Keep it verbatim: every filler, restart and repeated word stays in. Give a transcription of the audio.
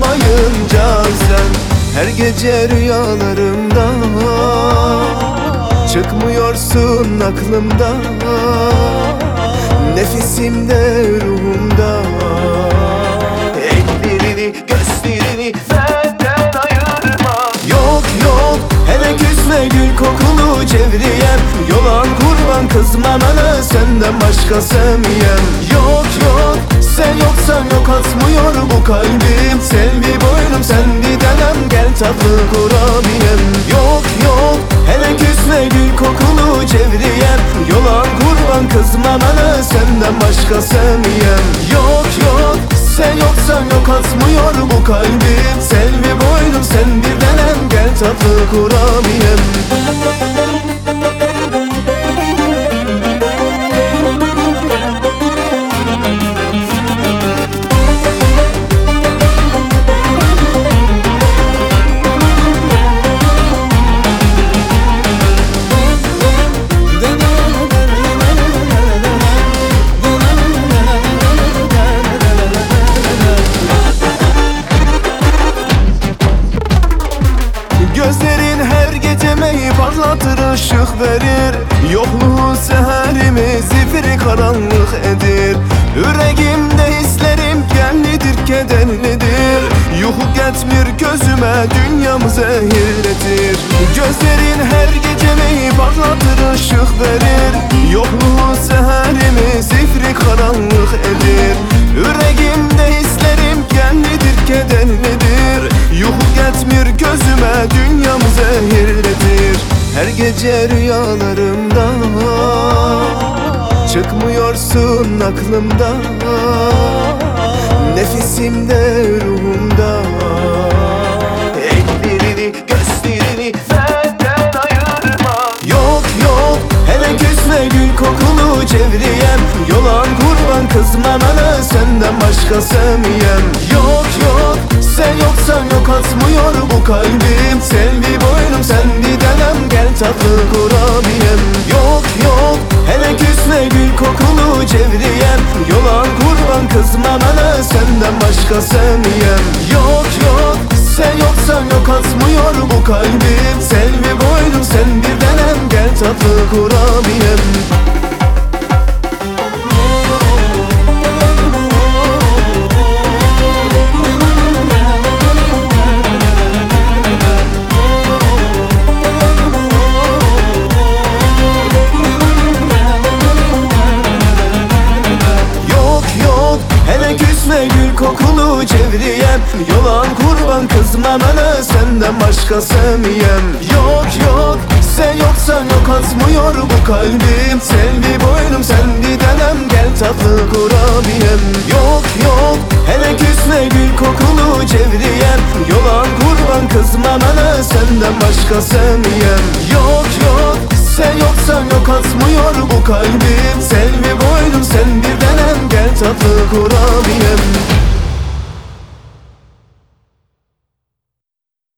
olmayınca sen her gece rüyalarımda, çıkmıyorsun aklımda, nefesimde, ruhumda. Ellerini, gözlerini benden ayırma. Yok yok, hele küsme gül kokulu cevriyem. Yolan kurban kızma bana, senden başka sevmeyen. Yok yok, sen yoksan yok atmıyor bu kalbim. Selvi boynum sen bir denem, gel tatlı kurabiyem. Yok yok, hele küsme gül kokulu cevriyem. Yolan kurban kızma bana, senden başka sevmeyen. Yok yok, sen yoksan yok atmıyor bu kalbim. Selvi boynum sen bir denem, gel tatlı kurabiyem. Gözlerin her gecemeyi parlatır, ışık verir. Yokluğun seherimi zifiri karanlık edir. Yüreğimde hislerim genlidir, kederlidir. Yuhu getmir gözüme, dünyam zehirletir. Gözlerin her gecemeyi parlatır, ışık verir. Yokluğun seherimi zifiri karanlık edir. Yüreğimde hislerim genlidir, kederlidir. Yuhu getmir gözüme, dünyam zehirletir. Her gece rüyalarımda, çıkmıyorsun aklımda, nefesimde, ruhumda. Ellerini, gözlerini benden ayırma. Yok yok, hele küsme gül kokulu cevriyem. Yolan kurban kızma bana, senden başka sevmeyen. Yok yok, sen yoksan yok atmıyor bu kalbim. Selvi boynum sen bir denem, gel tatlı kurabiyem. Yok yok, hele küsme gül kokulu cevriyem. Yolan kurban kızma bana, senden başka sevmeyen. Yok yok, sen yoksan yok atmıyor bu kalbim. Selvi boynum sen bir denem, gel tatlı kurabiyem. Gül kokulu cevriyem. Yolan kurban kızma bana, senden başka sevmeyen. Yok yok, sen yoksan yok atmıyor bu kalbim. Selvi boynum sen bir denem, gel tatlı kurabiyem. Yok yok, hele küsme gül kokulu cevriyem. Yolan kurban kızma bana, senden başka sevmeyen. Yok yok, sen yoksan yok atmıyor bu kalbim. Selvi boynum sen bir denem, gel tatlı kurabiyem.